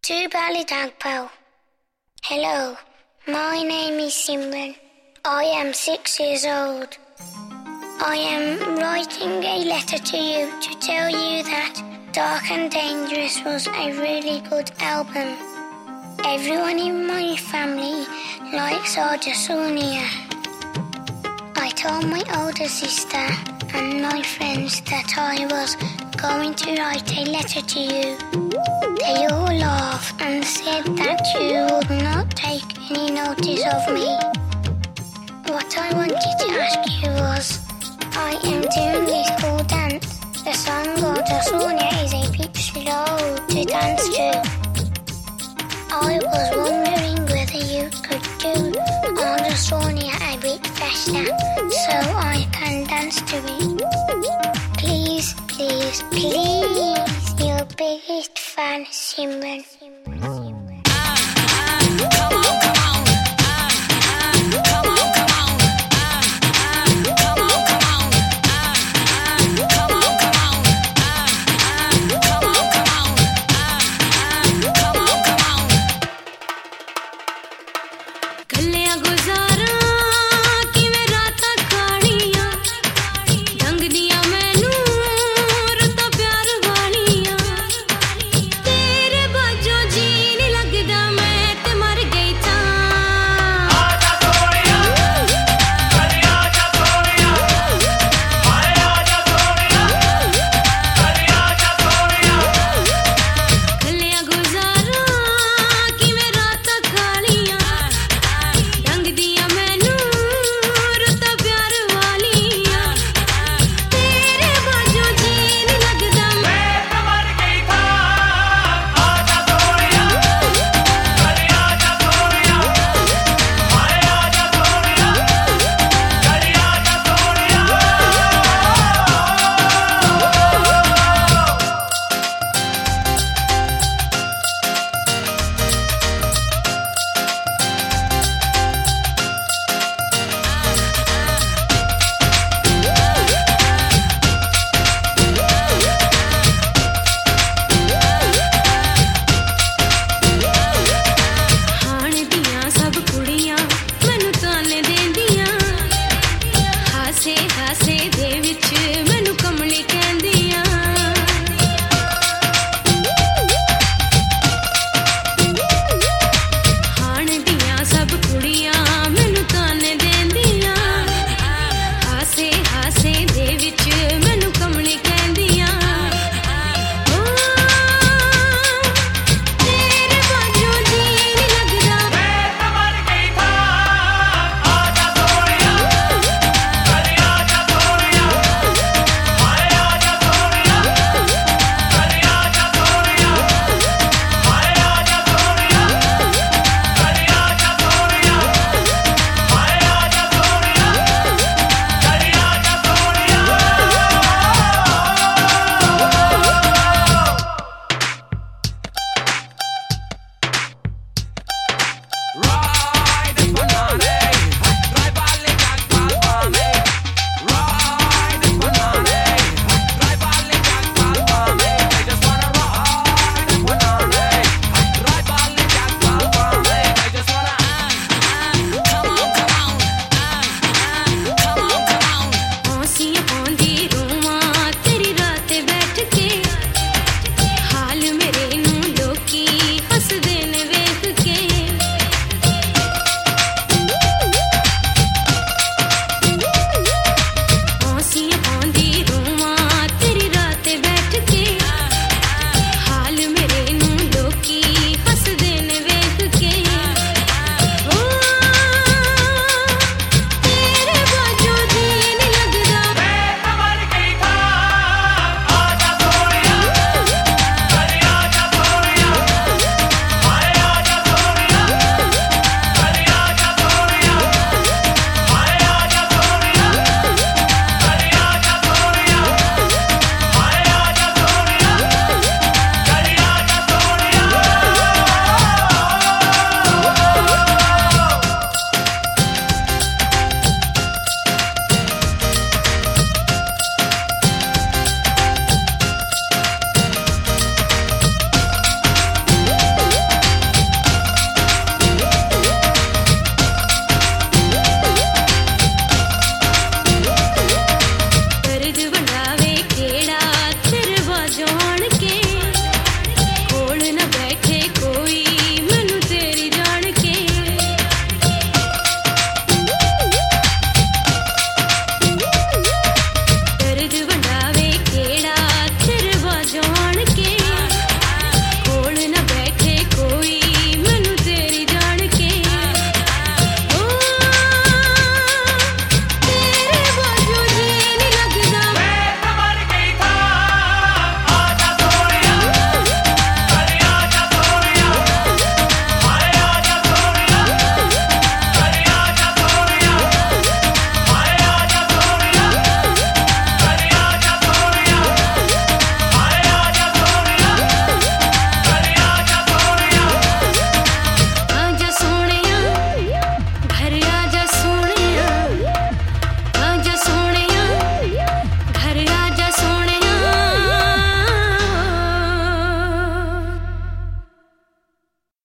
To Ballydagpell. Hello, my name is Simran. I am 6 years old. I am writing a letter to you to tell you that Dark and Dangerous was a really good album. Everyone in my family likes Arja Sonia. I told my older sister and my friends that I was going to write a letter to you. They all laughed and said that you would not take any notice of me. What I wanted to ask you was, I am doing this school dance. The song Arja Sonia is a bit slow to dance to. I was wondering whether you could do Arja Sonia a bit faster so I can dance to it. Please, please, please, your biggest fan, Simran.